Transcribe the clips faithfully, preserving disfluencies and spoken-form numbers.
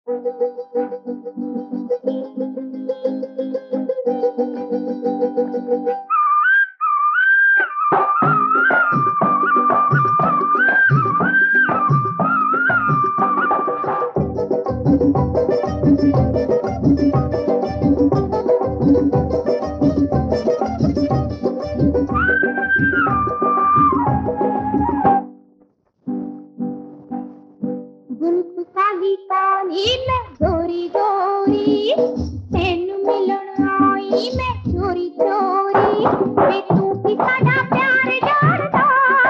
जुल्फ काली काली मैं गोरी गोरी, तेनू मिलन आई मैं चोरी चोरी। वे तू की साडा प्यार जानदा,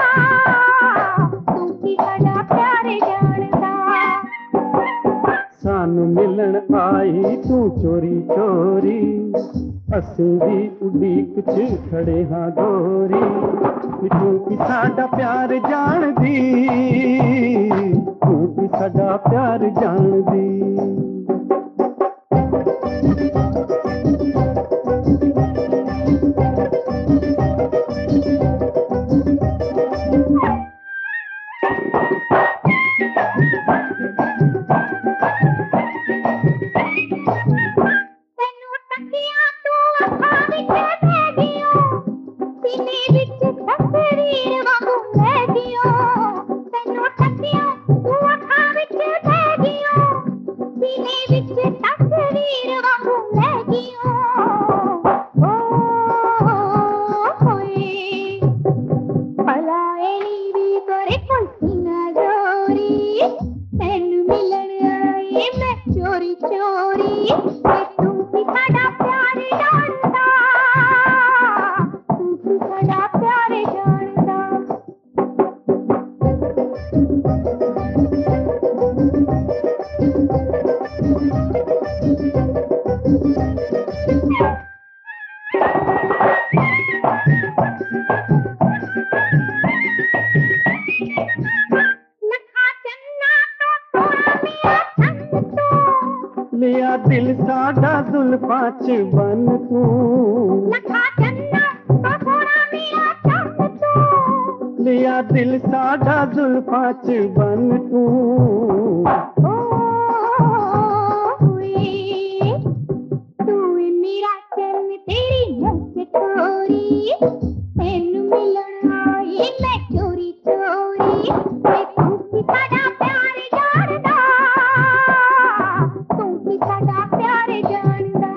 तू की साडा प्यार जानदा। सानू मिलन आई तू चोरी चोरी, असीं भी उड़ीक च खड़े हाँ गोरी। तू की साडा प्यार जानदी, तू की साडा प्यार जानदी। तैनू तकिया तू अखां विच लै गियो, सीने विच तस्वीर वांगू लै गियो। तैनू तकिया तू अखां विच लै गियो, सीने विच तस्वीर वांगू लै गियो। ओ होए भला एनी भी करे कोई सीना जोरी, तैनू मिलन आई मैं चोरी चोरी। वे तू की साडा प्यार जानदा, तू की साडा प्यार जानदा। लखा चन्ना तो सोना मेरा चंद तू, लिया दिल साडा जुल्फां च बन तू। लखा चन्ना तो सोना मेरा चंद तू। लिया दिल साडा जुल्फां च बन तू। ओ हुए तू मेरा चन्न तेरी नस चोरी, तैनू मिलन आई मैं चोरी चोरी। वे तू की साडा प्यार जानदा, तू की साडा प्यार जानदा।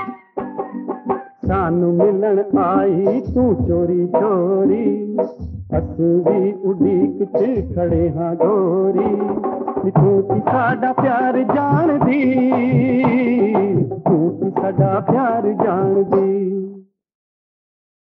सानू मिलन आई तू चोरी चोरी, असीं भी उड़ीक च खड़े हाँ गोरी। तू की साडा प्यार जानदी, तू की साडा प्यार जानदी।